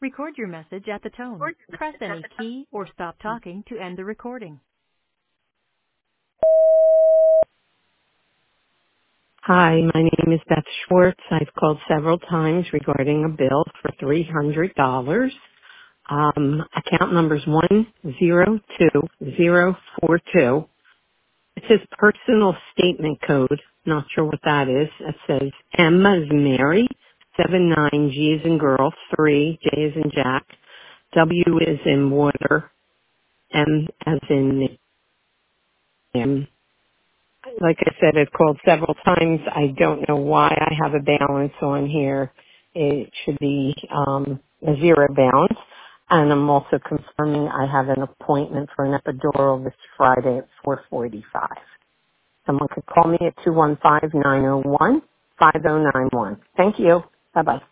Record your message at the tone. Press any key or stop talking to end the recording. Hi, my name is Beth Schwartz. I've called several times regarding a bill for $300. Account number is 102042. It says personal statement code. Not sure what that is. It says M as in Mary, 79 G as in girl, 3 J as in Jack, W as in water, M as in M. Like I said, I've called several times. I don't know why I have a balance on here. It should be a zero balance. And I'm also confirming I have an appointment for an epidural this Friday at 4:45. Someone could call me at 215-901-5091. Thank you. Bye-bye.